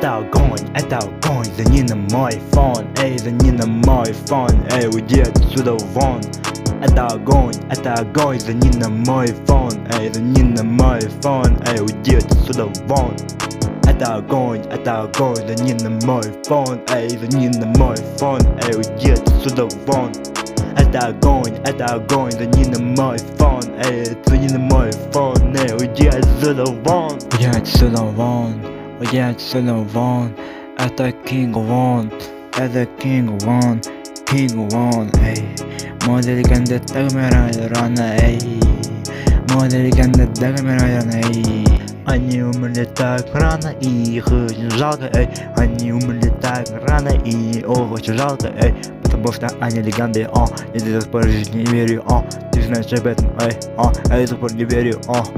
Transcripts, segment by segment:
это огонь, взгляни на мой фон, эй, взгляни на мой фон, эй, уйди отсюда вон. Это огонь, взгляни на мой фон, эй, взгляни на мой фон, эй, уйди отсюда вон. Это огонь, взгляни на мой фон, эй, взгляни на мой фон, эй, уйди отсюда вон. Это огонь, взгляни на мой фон, эй, взгляни на мой фон, эй, уйди отсюда вон. Уйди отсюда вон, уйди отсюда вон. Это King One, это King One, эй. Мода легенда так умирает рано, эй. Мода легенда так умирает рано, эй. Они умерли так рано, и их очень жалко, эй. Они умерли так рано, и их очень жалко, эй. Потому что они легенды, я до сих пор не верю, ты знаешь об этом, эй, я до сих пор не верю,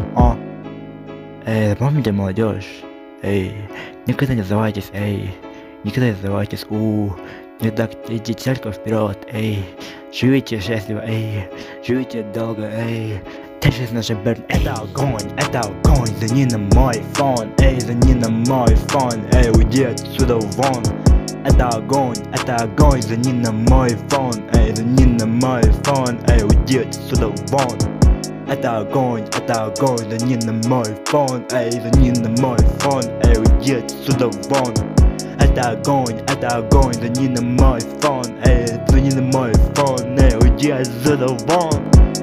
Эй, запомните, молодежь, эй, никогда не сдавайтесь, эй, никогда не сдавайтесь, не так идите только вперед, эй, живите счастливо, эй, живите долго, эй. This наша Берн. Это огонь, взгляни на мой фон, эй, взгляни на мой фон, эй, уйди отсюда вон. Это огонь, взгляни на мой фон, эй, взгляни на мой фон, эй, уйди отсюда вон. Это огонь, взгляни на мой фон, эй, взгляни на мой фон, эй, уйди отсюда вон. Это огонь, взгляни на мой фон, эй, взгляни на мой фон, эй, уйди отсюда вон.